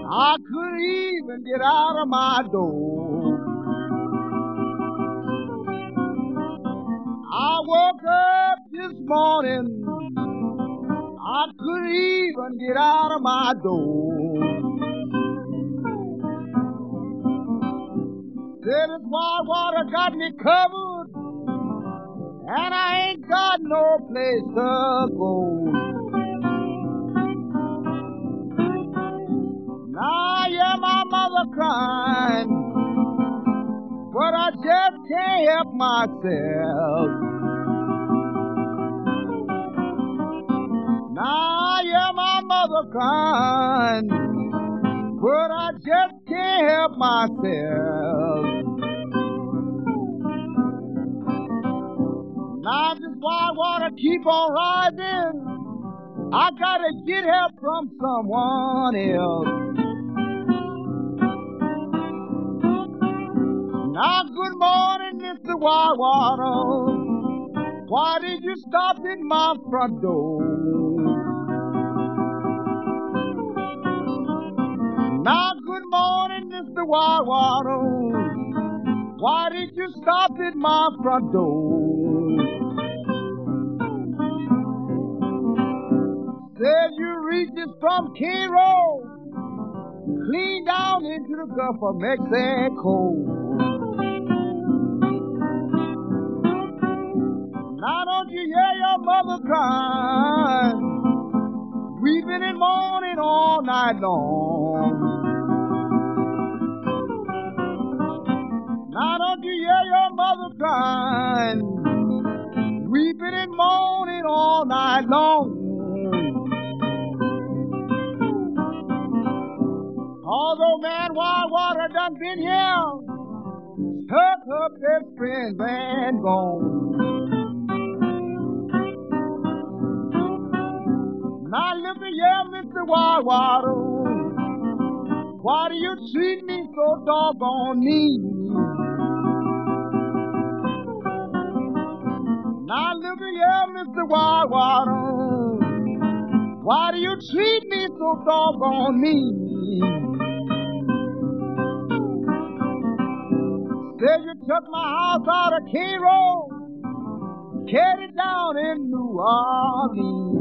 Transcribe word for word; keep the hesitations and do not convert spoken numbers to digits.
I couldn't even get out of my door. I woke up this morning, I couldn't even get out of my door. Said this wild water got me covered, and I ain't got no place to go. Now I hear my mother crying, but I just can't help myself. Now I hear my mother crying, but I just can't help myself. Now this wild water keep on rising, I gotta get help from someone else. Now good morning, Mister Wild Water, why did you stop at my front door? Now good morning, Mister Wild Water, why did you stop at my front door? Said you reaches from King Road, clean down into the Gulf of Mexico. Now don't you hear your mother crying, weeping and mourning all night long. Now don't you hear your mother crying, weeping and mourning all night long. Although man, wild water done been here, took up his friends and gone. Now look at you, Mister Wild Water, why do you treat me so doggone mean? Now look at you, Mister Wild Water, why do you treat me so doggone mean? Said you took my house out of King Road, carried it down in New Orleans.